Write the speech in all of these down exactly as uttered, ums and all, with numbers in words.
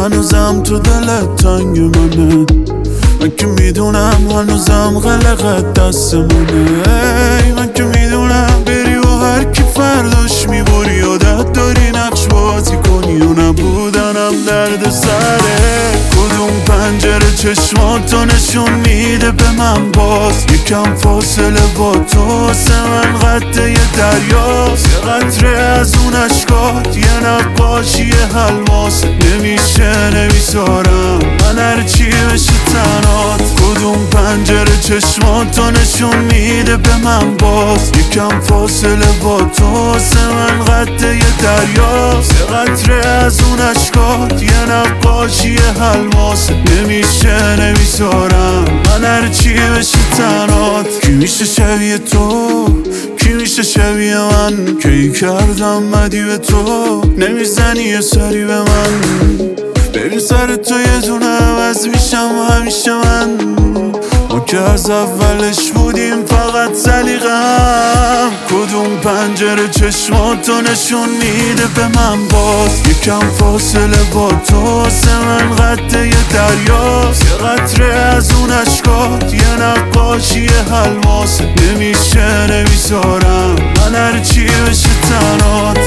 هنوزم تو دلت تنگ منه، من که میدونم هنوزم غلقت دستمونه. من که میدونم بری و هر کی فرداش میبری یادت داری نقش بازی کنی و نبودنم درد سره. کدوم پنجره چشماتو نشون میده به من باز، یکم فاصله با تو واسه من قطعه دریاست. یه قطره از اون اشکات یه نقاشی الماس، نمیشه نمیذارم من هرچی بشه تنات. کدوم پنجره چشماتو نشون میده به من باز، یکم فاصله با تو واسه من قطعه دریاست. یه قطره از اون اشکات یه نقاشی الماس، نمیشه نمیذارم من هرچی بشه تنات. کی میشه شبیه تو، کی میشه شبیه من، کی کردم مدی به تو نمیزنی یه سری به من. ببین سر تو یه دونه عوض میشم همیشه من، ما که از اولش بودیم فقط سلیقه‌ام. کدوم پنجره چشماتو نشون میده به من باز، یکم فاصله با تو واسه من قطعه دریاست. یه قطره از اون اشکات یه نقاشی الماس، نمیشه نمیذارم من هرچی بشه تنات.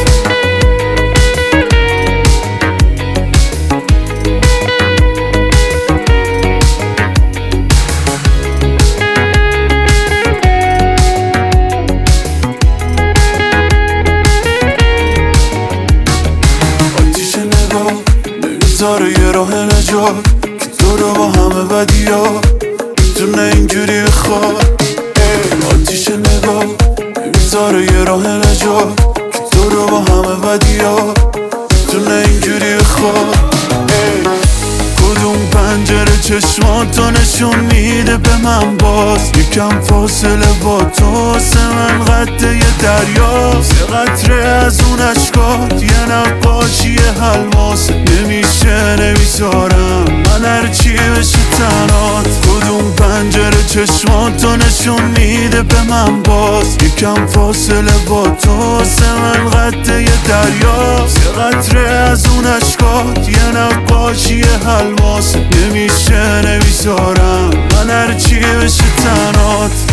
نمیذاره یه راه نجات که تو رو با همه بدیا میتونه اینجوری بخواد. آتیش نگاه نمیذاره یه راه نجات که تو رو با همه بدیا میتونه اینجوری بخواد. کدوم پنجره چشماتو نشون میده به من باز، یکم فاصله با تو واسه من قطعه دریاست. یه قطره از اون اشکات یه نقاشی الماس، نمیشه نمیذارم من هرچی بشه تنات. کدوم پنجره چشماتو نشون میده به من باز، یکم فاصله با تو واسه من قطعه دریاست. یه قطره از اون اشکات یه نقاشی الماس، نمیشه نمیذارم من هرچی بشه تنات.